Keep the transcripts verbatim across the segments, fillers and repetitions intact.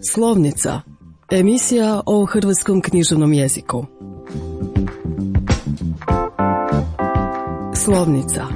Slovnica, emisija o hrvatskom književnom jeziku. Slovnica.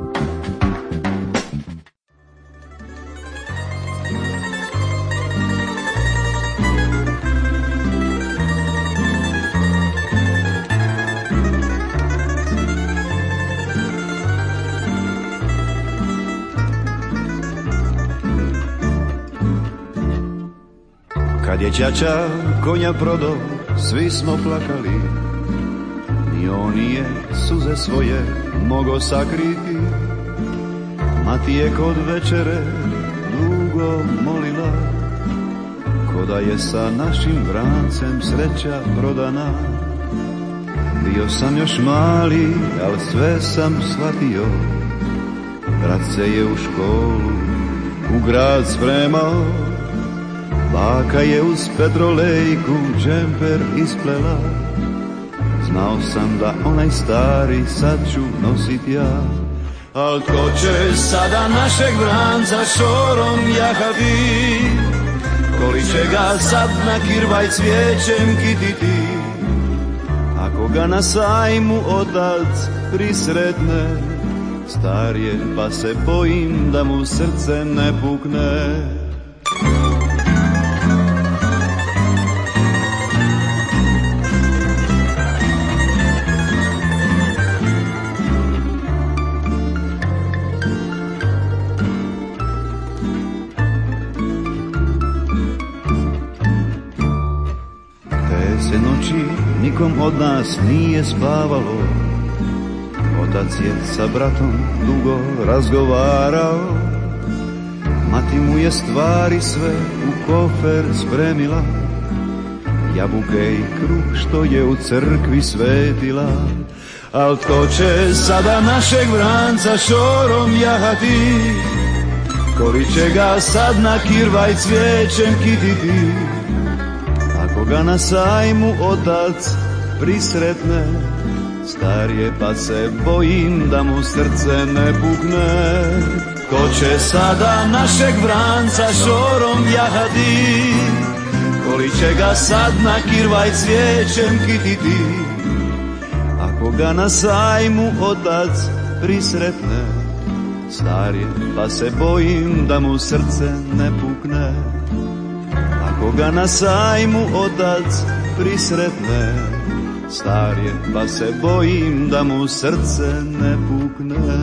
Kad je ćaća konja prodao, svi smo plakali, ni on nije suze svoje mogo sakriti. Mati je kod večere dugo molila, ko da je sa našim vrancem sreća prodana. Bio sam još mali, al sve sam shvatio, brat se je u školu u grad spremao. Baka je uz petrolejku džemper isplela, znao sam da onaj stari sad ću nosit ja. Al ko će sada našeg vranca šorom jahati, koli će ga sad na kirvaj cvijećem kititi. Ako ga na sajmu otac prisretne, star je pa se bojim da mu srce ne pukne. Nikom od nas nije spavalo, otac je sa bratom dugo razgovarao. Mati mu je stvari sve u kofer spremila, jabuke i kruh što je u crkvi svetila. Al tko će sada našeg vranca šorom jahati, koli će ga sad na kirvaj cvijećem kititi. Ako ga na sajmu otac prisretne, star je pa se bojim da mu srce ne pukne. Ko će sada našeg vranca šorom jahati, koli će ga sad na kirvaj cvijećem kititi. Ako ga na sajmu otac prisretne, star je pa se bojim da mu srce ne pukne. Ako ga na sajmu otac prisretne, star je pa se bojim da mu srce ne pukne.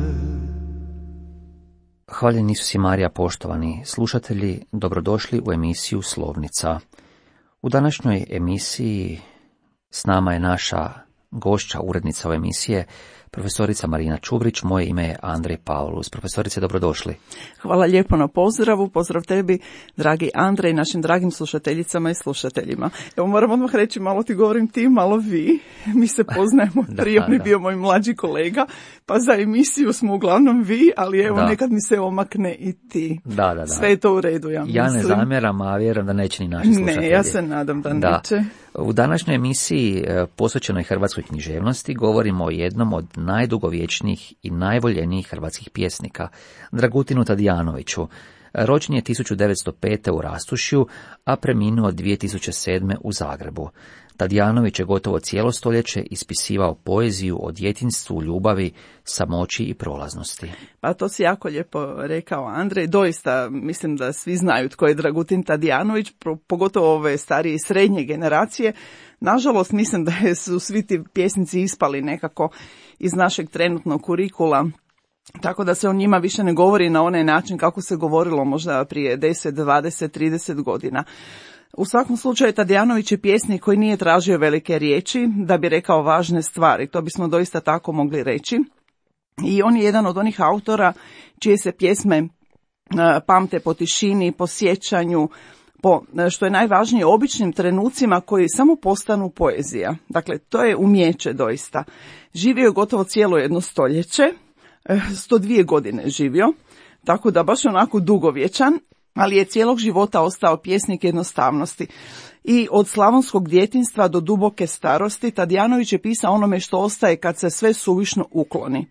Hvaljen Isus i Marija, poštovani slušatelji, dobrodošli u emisiju Slovnica. U današnjoj emisiji s nama je naša gošća, urednica ove emisije, profesorica Marina Čuvrić. Moje ime je Andrej Pavlus. Profesorice, dobrodošli. Hvala lijepo na pozdravu. Pozdrav tebi, dragi Andrej, i našim dragim slušateljicama i slušateljima. Evo, moram odmah reći, malo ti govorim ti, malo vi. Mi se poznajemo, da, prije on je da. bio moj mlađi kolega, pa za emisiju smo uglavnom vi, ali evo, da. nekad mi se omakne i ti. Da, da, da. Sve je to u redu, ja mislim. Ja ne zamjeram, a vjerujem da neće ni naši slušatelji. Ne, ja se nadam da, da. neće. U današnjoj emisiji posvećenoj hrvatskoj književnosti govorimo o jednom od najdugovječnijih i najvoljenijih hrvatskih pjesnika, Dragutinu Tadijanoviću. Rođen je tisuću devetsto pete u Rastušju, a preminuo dvije tisuće sedme u Zagrebu. Tadijanović je gotovo cijelo stoljeće ispisivao poeziju o djetinjstvu, ljubavi, samoći i prolaznosti. Pa to si jako lijepo rekao, Andrej. Doista mislim da svi znaju tko je Dragutin Tadijanović, pogotovo ove starije i srednje generacije. Nažalost, mislim da su svi ti pjesnici ispali nekako iz našeg trenutnog kurikula, tako da se o njima više ne govori na onaj način kako se govorilo možda prije deset, dvadeset, trideset godina. U svakom slučaju, Tadijanović je pjesnik koji nije tražio velike riječi da bi rekao važne stvari. To bismo doista tako mogli reći. I on je jedan od onih autora čije se pjesme pamte po tišini, po sjećanju, po, što je najvažnije, običnim trenucima koji samo postanu poezija. Dakle, to je umijeće doista. Živio je gotovo cijelo jedno stoljeće, sto dvije godine živio, tako da baš onako dugovječan, ali je cijelog života ostao pjesnik jednostavnosti. I od slavonskog djetinjstva do duboke starosti Tadijanović je pisao onome što ostaje kad se sve suvišno ukloni.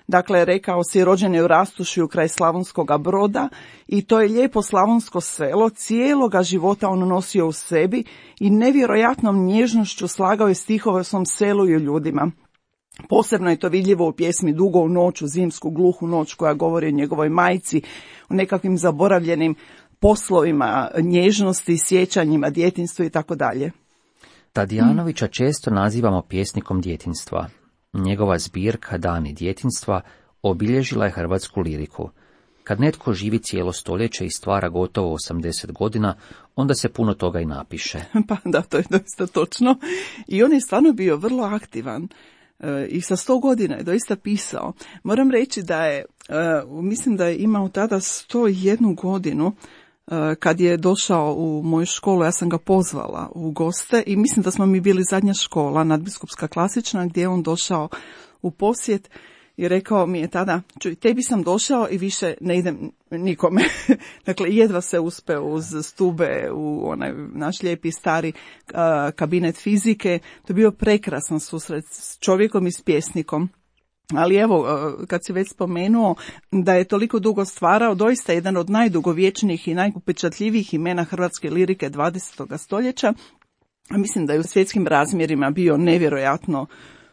Dakle, rekao si, rođen je u Rastušju kraj Slavonskoga Broda i to je lijepo slavonsko selo, cijeloga života on nosio u sebi i nevjerojatnom nježnošću slagao je stihove o svom selu i o ljudima. Posebno je to vidljivo u pjesmi Dugo u noću, zimsku gluhu noć, koja govori o njegovoj majci, o nekakvim zaboravljenim poslovima, nježnosti, sjećanjima, djetinjstvu i tako dalje. Tadijanovića često nazivamo pjesnikom djetinjstva. Njegova zbirka Dani djetinjstva obilježila je hrvatsku liriku. Kad netko živi cijelo stoljeće i stvara gotovo osamdeset godina, onda se puno toga i napiše. Pa da, to je doista točno. I on je stvarno bio vrlo aktivan. E, I sa sto godina je doista pisao. Moram reći da je, e, mislim da je imao tada sto jednu godinu, e, kad je došao u moju školu. Ja sam ga pozvala u goste i mislim da smo mi bili zadnja škola, nadbiskupska klasična, gdje je on došao u posjet i rekao mi je tada, čuj, tebi sam došao i više ne idem nikome. Dakle, jedva se uspeo uz stube u onaj naš lijepi stari uh, kabinet fizike. To je bio prekrasan susret s čovjekom i s pjesnikom. Ali evo, kad si već spomenuo da je toliko dugo stvarao, doista jedan od najdugovječnijih i najupečatljivijih imena hrvatske lirike dvadesetog stoljeća, mislim da je u svjetskim razmjerima bio nevjerojatno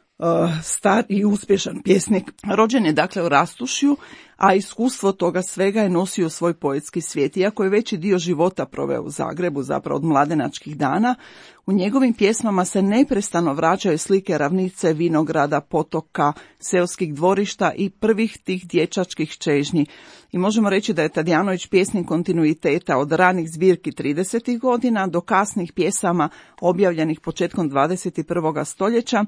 star i uspješan pjesnik. Rođen je dakle u Rastušju, a iskustvo toga svega je nosio svoj poetski svijet. Iako je veći dio života proveo u Zagrebu, zapravo od mladenačkih dana, u njegovim pjesmama se neprestano vraćaju slike ravnice, vinograda, potoka, seoskih dvorišta i prvih tih dječačkih čežnji. I možemo reći da je Tadijanović pjesnik kontinuiteta od ranih zbirki tridesetih godina do kasnih pjesama objavljenih početkom dvadeset prvog stoljeća.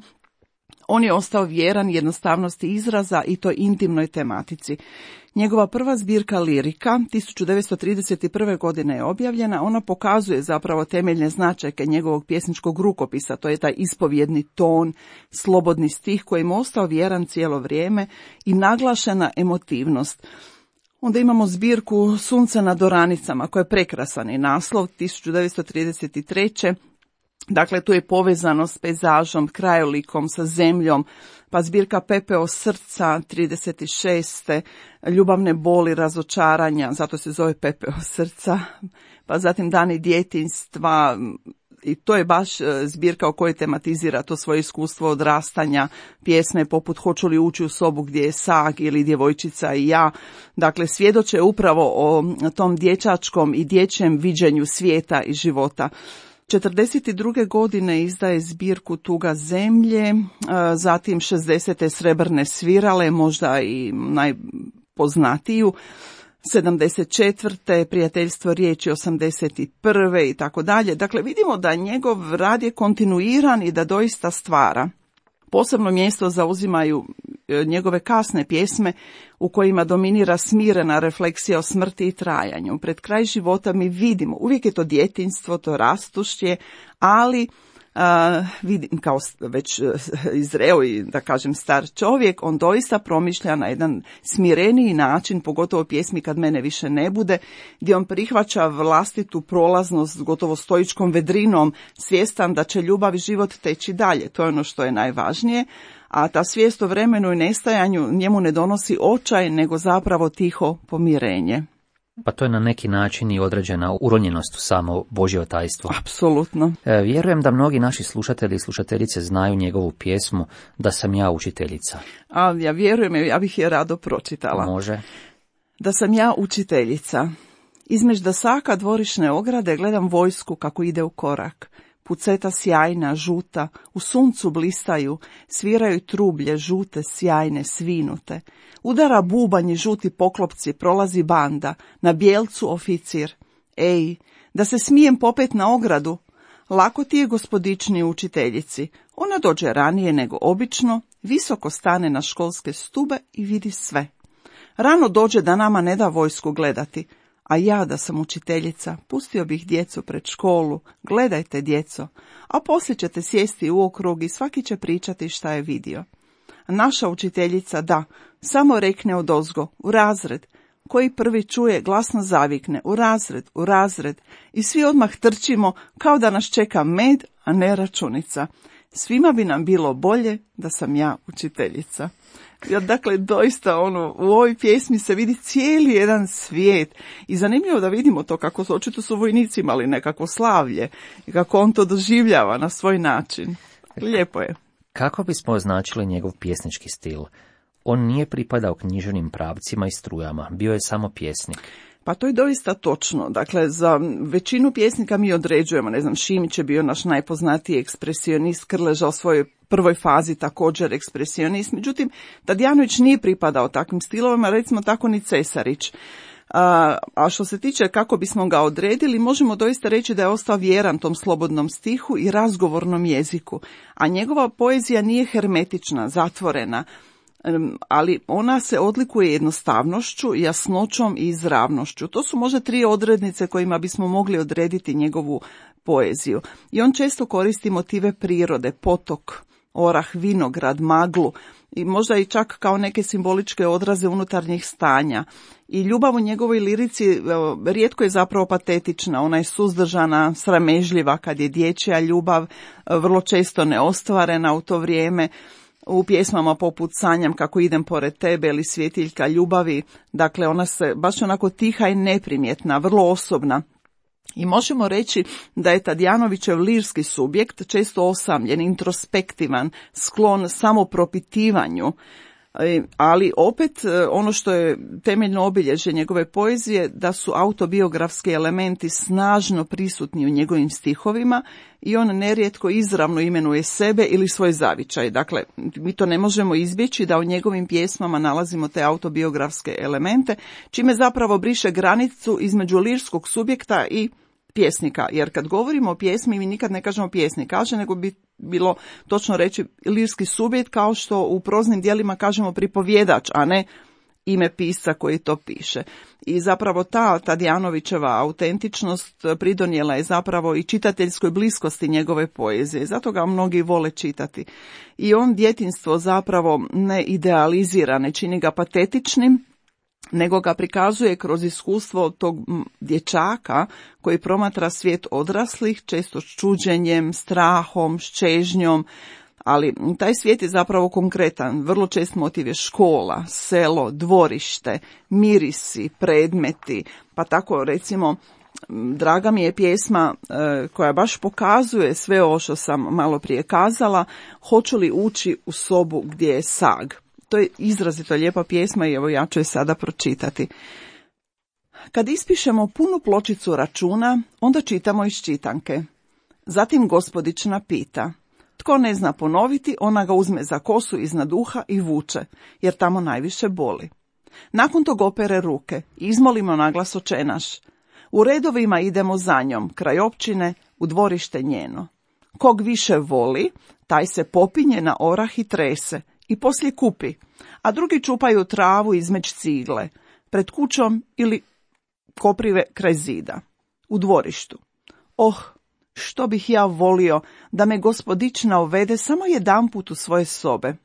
On je ostao vjeran jednostavnosti izraza i toj intimnoj tematici. Njegova prva zbirka lirika tisuću devetsto trideset prve. godine je objavljena. Ona pokazuje zapravo temeljne značajke njegovog pjesničkog rukopisa. To je taj ispovjedni ton, slobodni stih koji mu ostao vjeran cijelo vrijeme i naglašena emotivnost. Onda imamo zbirku Sunce nad oranicama, koja je prekrasan i naslov tisuću devetsto trideset treće. Dakle, tu je povezano s pejzažom, krajolikom, sa zemljom, pa zbirka Pepeo srca trideset šeste. Ljubavne boli, razočaranja, zato se zove Pepeo srca, pa zatim Dani djetinjstva, i to je baš zbirka o kojoj tematizira to svoje iskustvo odrastanja, pjesme poput Hoću li ući u sobu gdje je sag ili Djevojčica i ja. Dakle, svjedoče upravo o tom dječačkom i dječjem viđenju svijeta i života. četrdeset druge. godine izdaje zbirku Tuga zemlje, zatim šezdesete. Srebrne svirale, možda i najpoznatiju, sedamdeset četvrte. Prijateljstvo riječi, osamdeset prve. i tako dalje. Dakle, vidimo da njegov rad je kontinuiran i da doista stvara. Posebno mjesto zauzimaju njegove kasne pjesme u kojima dominira smirena refleksija o smrti i trajanju. Pred kraj života mi vidimo, uvijek je to djetinjstvo, to rastušje, ali uh, vidim kao već izreo i da kažem star čovjek, on doista promišlja na jedan smireniji način, pogotovo pjesmi Kad mene više ne bude, gdje on prihvaća vlastitu prolaznost gotovo stoičkom vedrinom, svjestan da će ljubav i život teći dalje. To je ono što je najvažnije. A ta svijest o vremenu i nestajanju njemu ne donosi očaj, nego zapravo tiho pomirenje. Pa to je na neki način i određena uronjenost u samo Božje tajstvo. Apsolutno. E, vjerujem da mnogi naši slušatelji i slušateljice znaju njegovu pjesmu Da sam ja učiteljica. A ja vjerujem, ja bih je rado pročitala. Može. Da sam ja učiteljica. Između dasaka dvorišne ograde gledam vojsku kako ide u korak. Puceta sjajna, žuta, u suncu blistaju, sviraju trublje, žute, sjajne, svinute. Udara bubanj, žuti poklopci, prolazi banda, na bijelcu oficir. Ej, da se smijem popet na ogradu? Lako ti je, gospodični učiteljici. Ona dođe ranije nego obično, visoko stane na školske stube i vidi sve. Rano dođe da nama ne da vojsku gledati. A ja da sam učiteljica, pustio bih djecu pred školu, gledajte djeco, a poslije ćete sjesti u okrug i svaki će pričati šta je vidio. A naša učiteljica, da, samo rekne odozgo, u razred, koji prvi čuje glasno zavikne, u razred, u razred, i svi odmah trčimo kao da nas čeka med, a ne računica. svima bi nam bilo bolje da sam ja učiteljica. Jer dakle, doista ono, u ovoj pjesmi se vidi cijeli jedan svijet i zanimljivo da vidimo to kako su, očito su vojnici imali nekako slavlje i kako on to doživljava na svoj način. Lijepo je. Kako bismo označili njegov pjesnički stil? On nije pripadao književnim pravcima i strujama, bio je samo pjesnik. Pa to je doista točno. Dakle, za većinu pjesnika mi određujemo, ne znam, Šimić je bio naš najpoznatiji ekspresionist, Krleža u svojoj prvoj fazi također ekspresionist, međutim, Tadijanović nije pripadao takvim stilovima, recimo tako ni Cesarić. A, a što se tiče kako bismo ga odredili, možemo doista reći da je ostao vjeran tom slobodnom stihu i razgovornom jeziku, a njegova poezija nije hermetična, zatvorena, ali ona se odlikuje jednostavnošću, jasnoćom i izravnošću. To su možda tri odrednice kojima bismo mogli odrediti njegovu poeziju. I on često koristi motive prirode, potok, orah, vinograd, maglu i možda i čak kao neke simboličke odraze unutarnjih stanja. I ljubav u njegovoj lirici rijetko je zapravo patetična, ona je suzdržana, sramežljiva kad je dječja ljubav, vrlo često neostvarena u to vrijeme. U pjesmama poput Sanjam kako idem pored tebe ili Svjetiljka ljubavi, dakle ona se baš onako tiha i neprimjetna, vrlo osobna. I možemo reći da je Tadijanovićev lirski subjekt često osamljen, introspektivan, sklon samopropitivanju, ali opet ono što je temeljno obilježje njegove poezije da su autobiografski elementi snažno prisutni u njegovim stihovima i on nerijetko izravno imenuje sebe ili svoj zavičaj. Dakle, mi to ne možemo izbjeći da u njegovim pjesmama nalazimo te autobiografske elemente, čime zapravo briše granicu između lirskog subjekta i pjesnika, jer kad govorimo o pjesmi mi nikad ne kažemo pjesnik kaže, nego bi bilo točno reći lirski subjekt, kao što u proznim djelima kažemo pripovjedač, a ne ime pisca koji to piše. I zapravo ta Tadijanovićeva autentičnost pridonijela je zapravo i čitateljskoj bliskosti njegove poezije, zato ga mnogi vole čitati. I on djetinjstvo zapravo ne idealizira, ne čini ga patetičnim, nego ga prikazuje kroz iskustvo tog dječaka koji promatra svijet odraslih, često s čuđenjem, strahom, s čežnjom, ali taj svijet je zapravo konkretan. Vrlo čest motiv je škola, selo, dvorište, mirisi, predmeti, pa tako recimo draga mi je pjesma e, koja baš pokazuje sve ovo što sam malo prije kazala, Hoću li ući u sobu gdje je sag. To je izrazito lijepa pjesma i evo ja ću je sada pročitati. Kad ispišemo punu pločicu računa, onda čitamo iz čitanke. Zatim gospodična pita. Tko ne zna ponoviti, ona ga uzme za kosu iznad uha i vuče, jer tamo najviše boli. Nakon tog opere ruke, izmolimo naglas očenaš. U redovima idemo za njom, kraj općine, u dvorište njeno. Kog više voli, taj se popinje na orah i trese, i poslije kupi, a drugi čupaju travu između cigle, pred kućom ili koprive kraj zida, u dvorištu. Oh, što bih ja volio da me gospodična uvede samo jedanput u svoje sobe.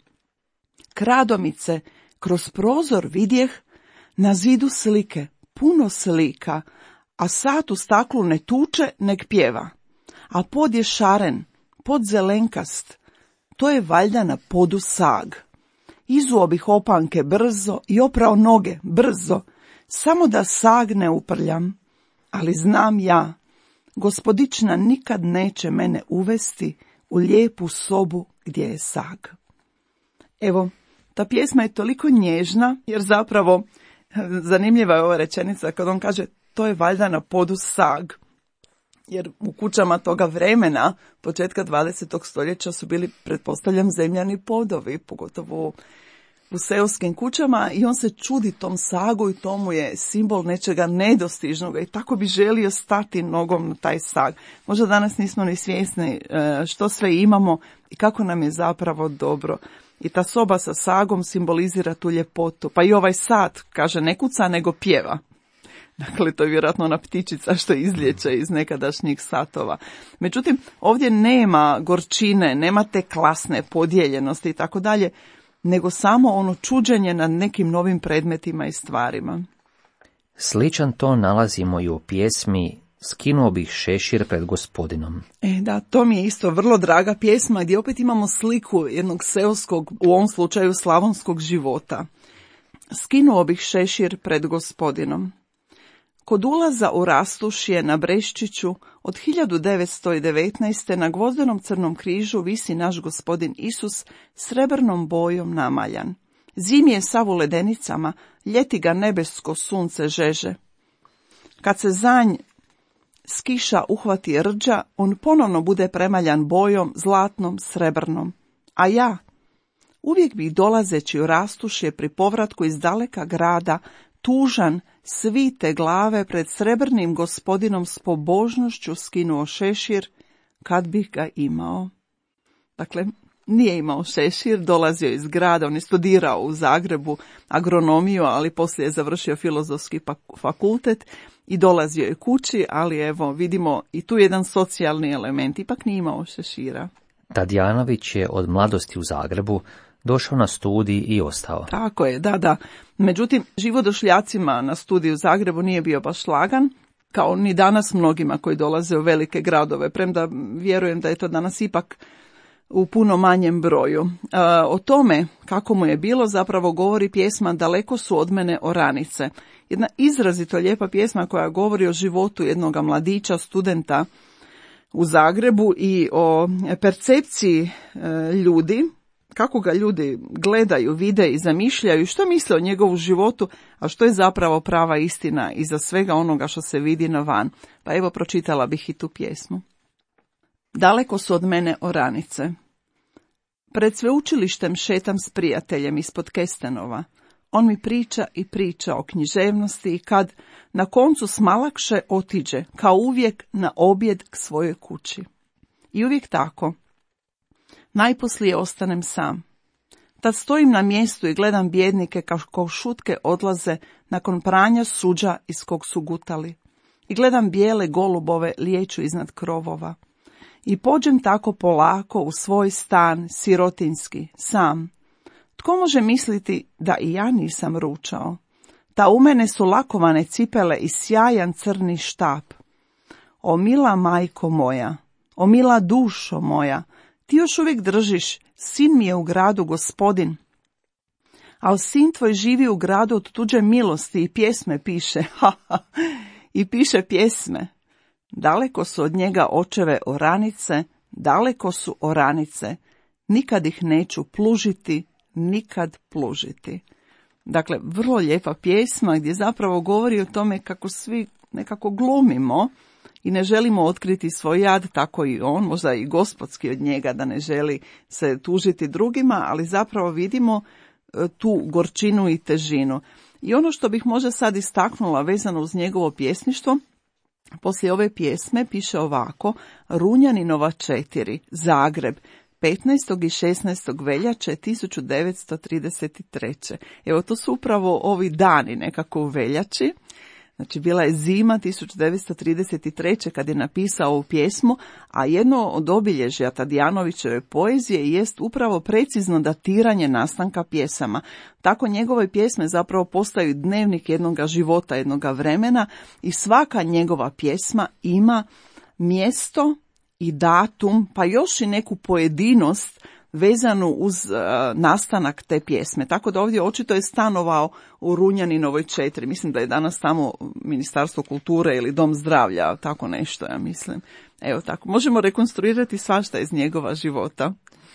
Kradomice, kroz prozor vidjeh, na zidu slike, puno slika, a sat u staklu ne tuče, nek pjeva. A pod je šaren, pod zelenkast, to je valjda na podu sag. Izuo bih opanke brzo i oprao noge brzo, samo da sag ne uprljam. Ali znam ja, gospodična nikad neće mene uvesti u lijepu sobu gdje je sag. Evo, ta pjesma je toliko nježna, jer zapravo zanimljiva je ova rečenica kad on kaže to je valjda na podu sag. Jer u kućama toga vremena, početka dvadesetog stoljeća, su bili, pretpostavljam, zemljani podovi, pogotovo u seoskim kućama, i on se čudi tom sagu i tomu je simbol nečega nedostižnog i tako bi želio stati nogom na taj sag. Možda danas nismo ni svjesni što sve imamo i kako nam je zapravo dobro. I ta soba sa sagom simbolizira tu ljepotu. Pa i ovaj sat, kaže, ne kuca nego pjeva. Dakle, to je vjerojatno ona ptičica što izliječe iz nekadašnjih satova. Međutim, ovdje nema gorčine, nema te klasne podijeljenosti i tako dalje, nego samo ono čuđenje nad nekim novim predmetima i stvarima. Sličan ton nalazimo i u pjesmi skinuo bih šešir pred Gospodinom. E, da, to mi je isto vrlo draga pjesma gdje opet imamo sliku jednog seoskog, u ovom slučaju slavonskog života. Skinuo bih šešir pred Gospodinom. Kod ulaza u rastušje na Breščiću od hiljadu devetsto devetnaeste. na gvozdenom crnom križu visi naš Gospodin Isus srebrnom bojom namaljan. Zimi je sav u ledenicama, ljeti ga nebesko sunce žeže. Kad se zanj s kiša uhvati rđa, on ponovno bude premaljan bojom zlatnom, srebrnom. A ja, uvijek bih dolazeći u rastušje pri povratku iz daleka grada, tužan, svite glave pred srebrnim Gospodinom s pobožnošću skinuo šešir, kad bih ga imao. Dakle, nije imao šešir, dolazio iz grada, on je studirao u Zagrebu agronomiju, ali poslije je završio filozofski fakultet i dolazio je kući, ali evo, vidimo i tu jedan socijalni element, ipak nije imao šešira. Tadijanović je od mladosti u Zagrebu došao na studij i ostao. Tako je, da, da. Međutim, život došljacima na studiju u Zagrebu nije bio baš lagan, kao ni danas mnogima koji dolaze u velike gradove, premda vjerujem da je to danas ipak u puno manjem broju. E, o tome kako mu je bilo zapravo govori pjesma Daleko su od mene oranice. Jedna izrazito lijepa pjesma koja govori o životu jednog mladića, studenta u Zagrebu i o percepciji e, ljudi, kako ga ljudi gledaju, vide i zamišljaju, što misle o njegovu životu, a što je zapravo prava istina iza svega onoga što se vidi na van. Pa evo, pročitala bih i tu pjesmu. Daleko su od mene oranice. Pred sveučilištem šetam s prijateljem ispod kestenova. On mi priča i priča o književnosti i kad na koncu smalakše otiđe, kao uvijek, na objed k svojoj kući. I uvijek tako. Najposlije ostanem sam. Tad stojim na mjestu i gledam bjednike kako šutke odlaze nakon pranja suđa iz kog su gutali. I gledam bijele golubove lijeću iznad krovova. I pođem tako polako u svoj stan, sirotinski, sam. Tko može misliti da i ja nisam ručao? Ta u mene su lakovane cipele i sjajan crni štap. O mila majko moja, o mila dušo moja, ti još uvijek držiš, sin mi je u gradu Gospodin. A sin tvoj živi u gradu od tuđe milosti i pjesme piše, ha, ha, i piše pjesme. Daleko su od njega očeve oranice, daleko su oranice, nikad ih neću plužiti, nikad plužiti. Dakle, vrlo lijepa pjesma gdje zapravo govori o tome kako svi nekako glumimo i ne želimo otkriti svoj jad, tako i on, možda i gospodski od njega da ne želi se tužiti drugima, ali zapravo vidimo tu gorčinu i težinu. I ono što bih možda sad istaknula vezano uz njegovo pjesništvo, poslije ove pjesme piše ovako: Runjaninova četiri, Zagreb, petnaestog i šesnaestog veljače tisuću devetsto trideset treće. Evo, to su upravo ovi dani nekako u veljači. Znači, bila je zima tisuću devetsto trideset treće kad je napisao ovu pjesmu, a jedno od obilježja Tadijanovićeve poezije jest upravo precizno datiranje nastanka pjesama. Tako njegove pjesme zapravo postaju dnevnik jednoga života, jednoga vremena i svaka njegova pjesma ima mjesto i datum, pa još i neku pojedinost vezanu uz uh, nastanak te pjesme. Tako da ovdje očito je stanovao u Runjaninovoj četiri. Mislim da je danas tamo Ministarstvo kulture ili Dom zdravlja, tako nešto, ja mislim. Evo tako, možemo rekonstruirati svašta iz njegova života.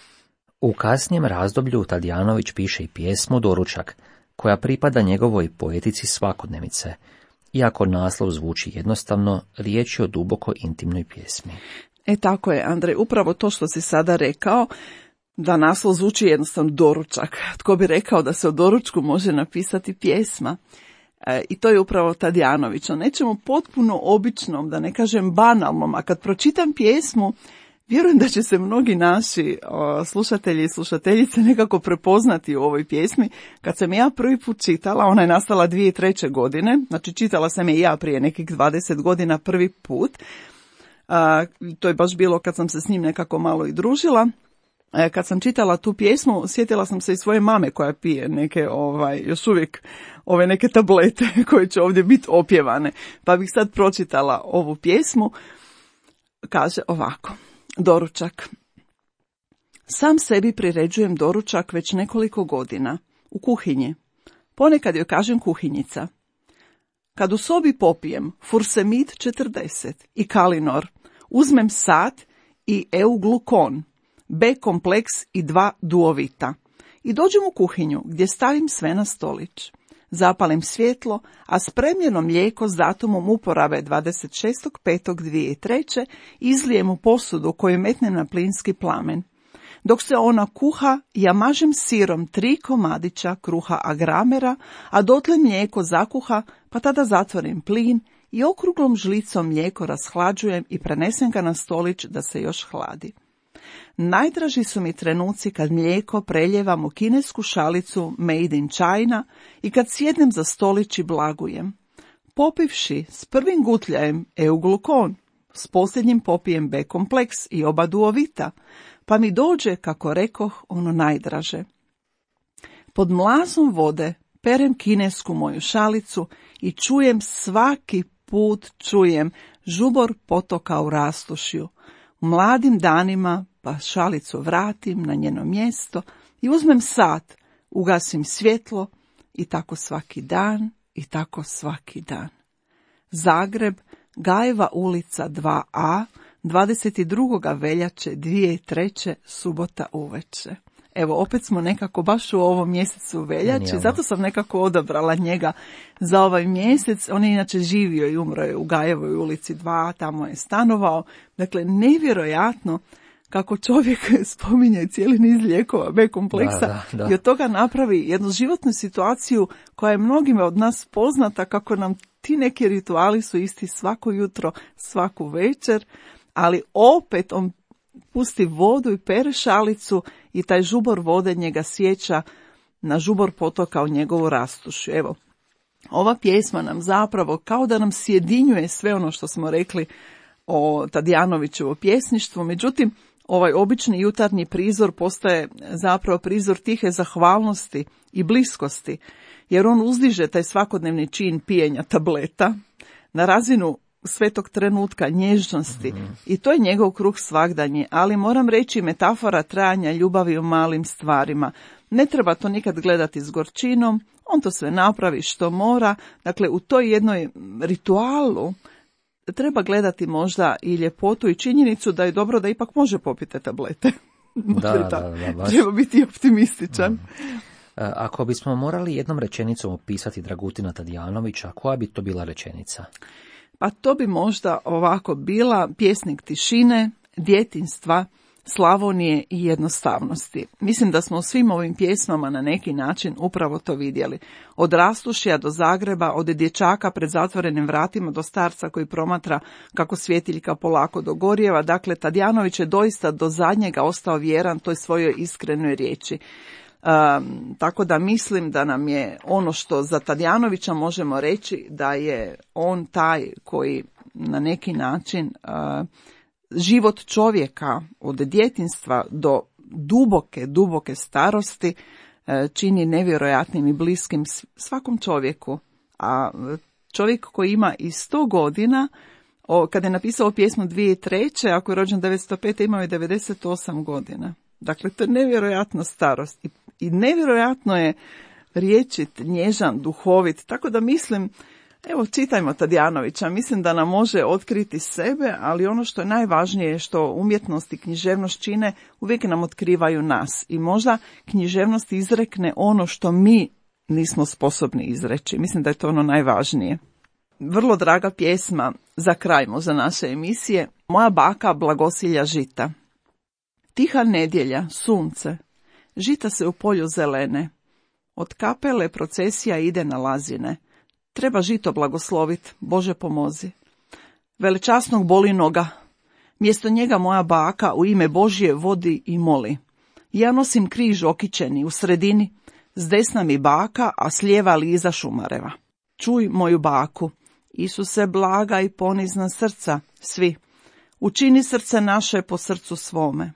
U kasnijem razdoblju Tadijanović piše i pjesmu Doručak, koja pripada njegovoj poetici svakodnevice. Iako naslov zvuči jednostavno, riječ je o duboko intimnoj pjesmi. E tako je, Andrej, upravo to što si sada rekao, da naslov zvuči jednostavno doručak. Tko bi rekao da se o doručku može napisati pjesma? E, I to je upravo Tadijanović. O nečemu potpuno običnom, da ne kažem banalnom, a kad pročitam pjesmu, vjerujem da će se mnogi naši o, slušatelji i slušateljice nekako prepoznati u ovoj pjesmi. Kad sam ja prvi put čitala, ona je nastala dvije tisuće treće. godine, znači čitala sam je i ja prije nekih dvadeset godina prvi put. A, to je baš bilo kad sam se s njim nekako malo i družila. Kad sam čitala tu pjesmu, sjetila sam se i svoje mame koja pije neke, ovaj, još uvijek ove neke tablete koje će ovdje biti opjevane. Pa bih sad pročitala ovu pjesmu. Kaže ovako, doručak. Sam sebi priređujem doručak već nekoliko godina, u kuhinji. Ponekad joj kažem kuhinjica. Kad u sobi popijem Fursemid četrdeset i Kalinor, uzmem sat i Euglukon, B kompleks i dva duovita. I dođem u kuhinju gdje stavim sve na stolić. Zapalim svjetlo, a spremljeno mlijeko s datumom uporabe dvadeset šestog petog dvije tisuće treće izlijem u posudu koju metnem na plinski plamen. Dok se ona kuha, ja mažem sirom tri komadića kruha agramera, a dotle mlijeko zakuha, pa tada zatvorim plin i okruglom žlicom mlijeko rashlađujem i prenesem ga na stolić da se još hladi. Najdraži su mi trenuci kad mlijeko preljevam u kinesku šalicu Made in China i kad sjednem za stolić i blagujem. Popivši s prvim gutljajem Euglukon, s posljednjim popijem B kompleks i oba duovita, pa mi dođe, kako rekoh, ono najdraže. Pod mlazom vode perem kinesku moju šalicu i čujem svaki put čujem žubor potoka u rastošju. U mladim danima pa šalicu vratim na njeno mjesto i uzmem sat, ugasim svjetlo i tako svaki dan i tako svaki dan. Zagreb, Gajeva ulica dva a, dvadeset drugoga veljače dvije tisuće treće, subota uveče. Evo, opet smo nekako baš u ovom mjesecu veljači, zato sam nekako odabrala njega za ovaj mjesec. On je inače živio i umro je u Gajevoj ulici dva, tamo je stanovao. Dakle, nevjerojatno kako čovjek spominje cijeli niz lijekova B kompleksa da, da, da. I od toga napravi jednu životnu situaciju koja je mnogima od nas poznata, kako nam ti neki rituali su isti svako jutro, svaku večer, ali opet on pusti vodu i pere šalicu i taj žubor vode njega sjeća na žubor potoka u njegovu rastušu. Evo, ova pjesma nam zapravo kao da nam sjedinjuje sve ono što smo rekli o Tadijanovićevo pjesništvu, međutim, ovaj obični jutarnji prizor postaje zapravo prizor tihe zahvalnosti i bliskosti, jer on uzdiže taj svakodnevni čin pijenja tableta na razinu svetog trenutka nježnosti mm-hmm. i to je njegov kruh svagdanji, ali moram reći metafora trajanja ljubavi u malim stvarima. Ne treba to nikad gledati s gorčinom, on to sve napravi što mora, dakle u toj jednoj ritualu treba gledati možda i ljepotu i činjenicu da je dobro da ipak može popiti tablete. Da, da, da, baš. Treba biti optimističan. Mm. Ako bismo morali jednom rečenicom opisati Dragutina Tadijanovića, koja bi to bila rečenica? Pa to bi možda ovako bila pjesnik tišine, djetinjstva, Slavonije i jednostavnosti. Mislim da smo u svim ovim pjesmama na neki način upravo to vidjeli. Od Rastušja do Zagreba, od dječaka pred zatvorenim vratima do starca koji promatra kako svjetiljka polako dogorjeva. Dakle, Tadijanović je doista do zadnjega ostao vjeran toj svojoj iskrenoj riječi. Um, tako da mislim da nam je ono što za Tadijanovića možemo reći da je on taj koji na neki način uh, život čovjeka od djetinjstva do duboke, duboke starosti uh, čini nevjerojatnim i bliskim svakom čovjeku. A čovjek koji ima i sto godina, o, kada je napisao pjesmu dvije tisuće treće, ako je rođen devetsto pete, imao je devedeset osam godina. Dakle, to je nevjerojatna starost i, i nevjerojatno je riječit, nježan, duhovit, tako da mislim, evo čitajmo Tadijanovića, mislim da nam može otkriti sebe, ali ono što je najvažnije je što umjetnost i književnost čine, uvijek nam otkrivaju nas i možda književnost izrekne ono što mi nismo sposobni izreći. Mislim da je to ono najvažnije. Vrlo draga pjesma za kraj za naše emisije, Moja baka blagosilja žita. Tiha nedjelja, sunce, žita se u polju zelene. Od kapele procesija ide na lazine. Treba žito blagoslovit, Bože pomozi. Velečasnog boli noga. Mjesto njega moja baka u ime Božje vodi i moli. Ja nosim križ okićeni u sredini, s desna mi baka, a s lijeva Liza Šumareva. Čuj moju baku, Isuse blaga i ponizna srca, svi. Učini srce naše po srcu svome.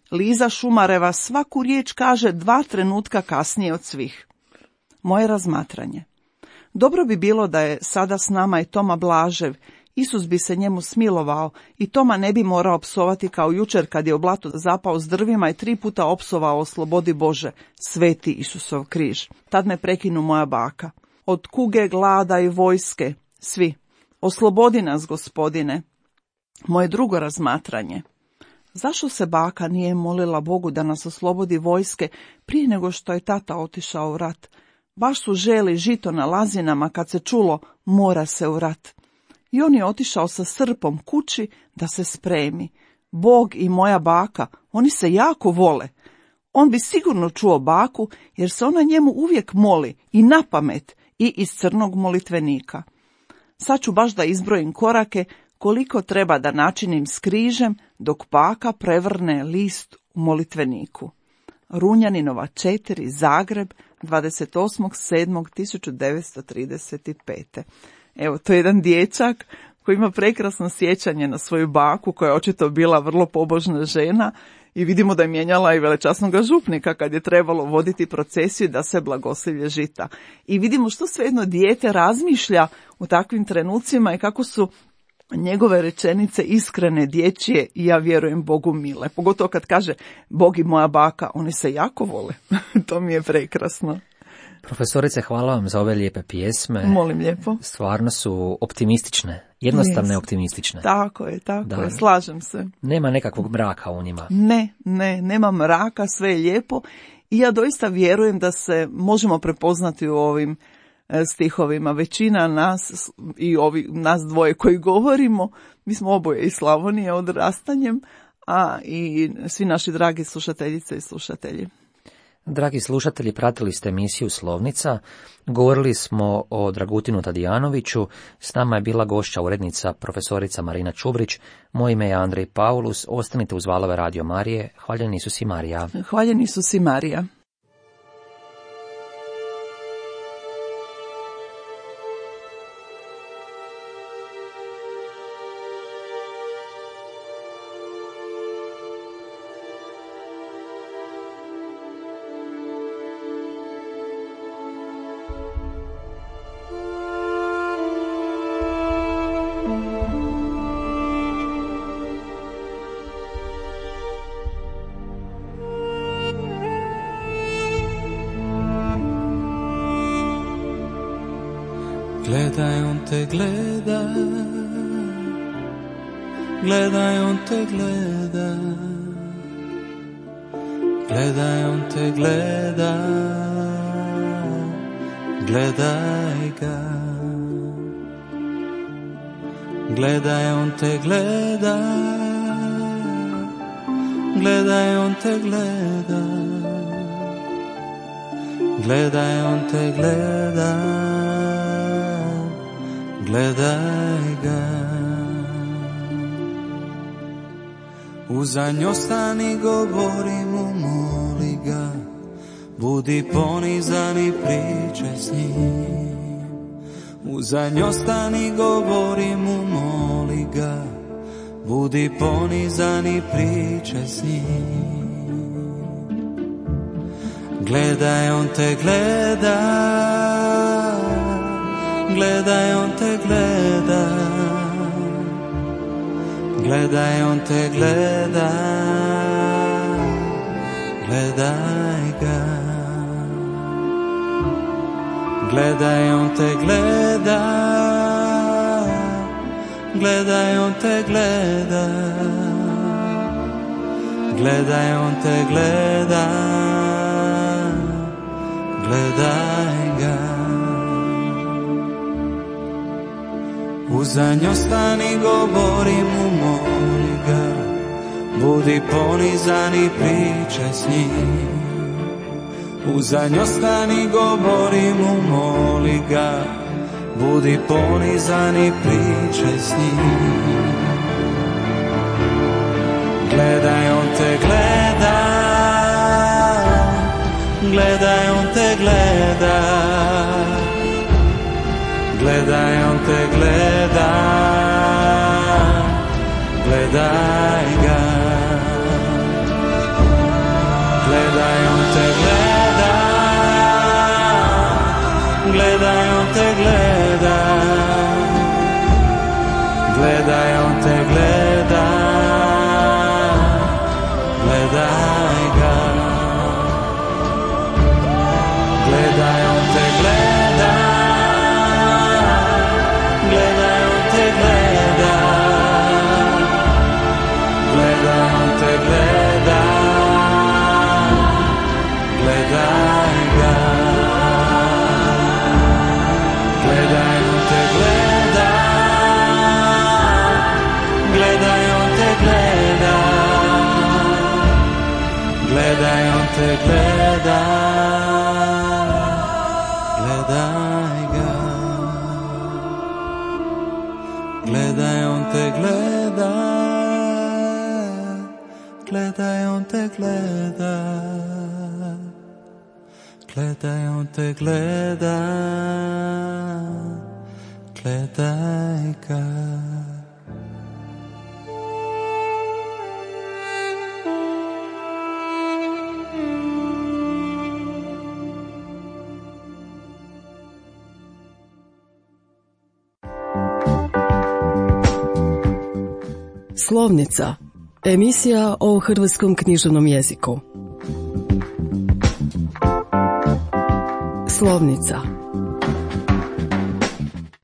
Liza Šumareva svaku riječ kaže dva trenutka kasnije od svih. Moje razmatranje. Dobro bi bilo da je sada s nama i Toma Blažev. Isus bi se njemu smilovao i Toma ne bi morao psovati kao jučer kad je u blato zapao s drvima i tri puta opsovao slobodi Bože, sveti Isusov križ. Tad me prekinu moja baka. Od kuge, glada i vojske, svi. Oslobodi nas, Gospodine. Moje drugo razmatranje. Zašto se baka nije molila Bogu da nas oslobodi vojske prije nego što je tata otišao u rat? Baš su želi žito na lazinama kad se čulo mora se u rat. I on je otišao sa srpom kući da se spremi. Bog i moja baka, oni se jako vole. On bi sigurno čuo baku jer se ona njemu uvijek moli i na pamet i iz crnog molitvenika. Sad ću baš da izbrojim korake koliko treba da načinim s križem dok baka prevrne list u molitveniku. Runjaninova četiri, Zagreb, dvadeset osmog sedmog tisuću devetsto trideset pete. Evo, to je jedan dječak koji ima prekrasno sjećanje na svoju baku, koja je očito bila vrlo pobožna žena i vidimo da je mijenjala i velečasnog župnika kad je trebalo voditi procesiju da se blagoslivlje žita. I vidimo što sve jedno dijete razmišlja u takvim trenucima i kako su njegove rečenice iskrene, dječje i ja vjerujem Bogu mile. Pogotovo kad kaže Bog i moja baka, oni se jako vole. To mi je prekrasno. Profesorice, hvala vam za ove lijepe pjesme. Molim lijepo. Stvarno su optimistične, jednostavne Yes. optimistične. Tako je, tako Da. je, slažem se. Nema nekakvog mraka u njima. Ne, ne, nema mraka, sve je lijepo i ja doista vjerujem da se možemo prepoznati u ovim e, stihovima. Većina nas i ovi, nas dvoje koji govorimo, mi smo oboje iz Slavonije odrastanjem, a i svi naši dragi slušateljice i slušatelji. Dragi slušatelji, pratili ste emisiju Slovnica, govorili smo o Dragutinu Tadijanoviću, s nama je bila gošća urednica profesorica Marina Čubrić, moje ime je Andrej Paulus, ostanite uz valove Radio Marije, hvaljeni Isus i Marija. Hvaljeni Isus i Marija. Gledaj, on te gleda, gledaj, on te gleda, gledaj, on te gleda, gledaj ga. Gledaj, on te gleda, gledaj, on te gleda, gledaj, on te gleda, gledaj ga. Uzanj ostani, govori mu, moli ga, budi ponizan i pričaj s njim. Uzanj ostani, govori mu, moli ga, budi ponizan i pričaj s njim. Gledaj, on te gleda, gledaj, on te gleda, gledaj, on te gleda, gledaj ga. Gledaj, on te gleda, gledaj, on te gleda, gledaj, on te gleda, gledaj ga. Uzanj ostani, govori mu, moli ga, budi ponizan i pričaj s njim. Uzanj ostani, govori mu, moli ga, budi ponizan i pričaj s njim. Gledaj, on te gleda, gledaj, on te gleda, gledaj, on te gleda, gledaj ga. Gledaj, on te gleda, gledaj, on te gleda, gledaj, on te gleda, gledaj ga. Slovnica. Emisija o hrvatskom književnom jeziku. Slovnica.